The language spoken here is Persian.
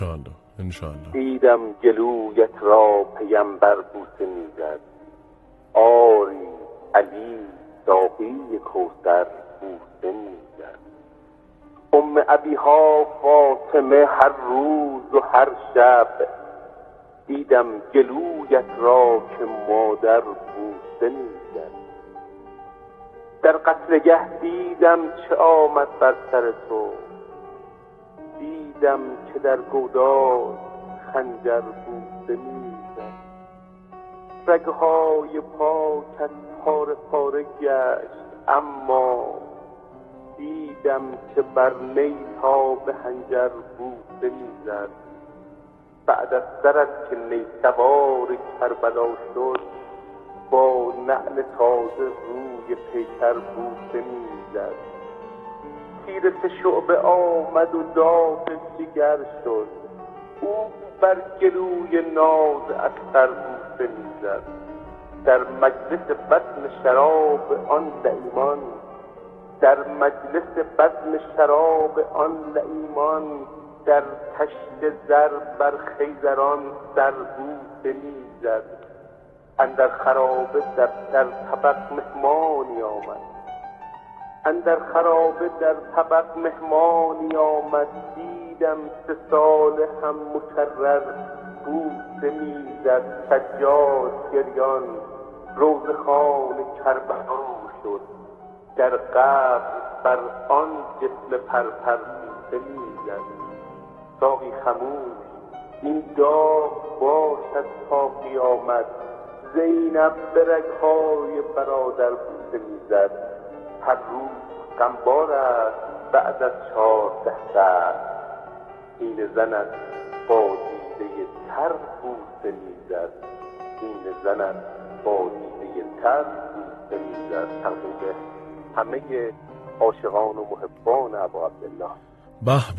انشاءالله. دیدم گلویت را پیمبر بوسه میزد، آری علی ساقی کوثر بوسه میزد. ابیها فاطمه هر روز و هر شب، دیدم گلویت را که مادر بوسه میزد. در قتلگه دیدم چه آمد بر سر تو، دیدم که در گودال خنجر بوسه میزد. رگهای پاکت پاره پاره گشت، اما دیدم که بر نیتا به حنجر بوسه میزد. بعد از سرت که نیسوار کربلا شد، با نعل تازه روی پیکر بوسه میزد. تیر سه شعبه آمد و داغ جگر شد، او بر گلوی ناز اختر بوسه میزد. در مجلس بزم شراب آن لعیمان، در مجلس بزم شراب آن لعیمان، در تشت زر بر خیزران سر بوسه میزد. اندر خرابه در طبق مهمانی آمد، اندر خرابه در طبق مهمانی آمد، دیدم 3 ساله هم مکرر بوسه میزد. سجاد گریان روضه‌خوان کربلا شد، در قبر بر آن جسم پرپر بوسه میزد. ساقی خموش این داغ باشد تا قیامت، زینب به رگ‌های برادر بوسه میزد. هر روز غمبار است بعد از 14 سال، این زنت با دیده تر بوسه میزد، این زنت با دیده تر بوسه میزد. تقدیم همه عاشقان و محبان ابا عبدالله. به